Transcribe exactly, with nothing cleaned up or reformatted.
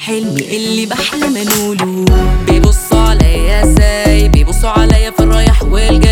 حلمي اللي بحلم انوله. بيبصوا عليا ازاي، بيبصوا عليا في الرايح والجاي.